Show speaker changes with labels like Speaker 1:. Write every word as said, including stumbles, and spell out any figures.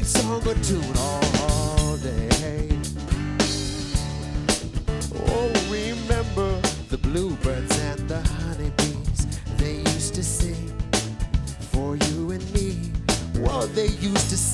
Speaker 1: song or tune all day. Oh, remember the bluebirds and the honeybees, they used to sing for you and me. Well, they used to sing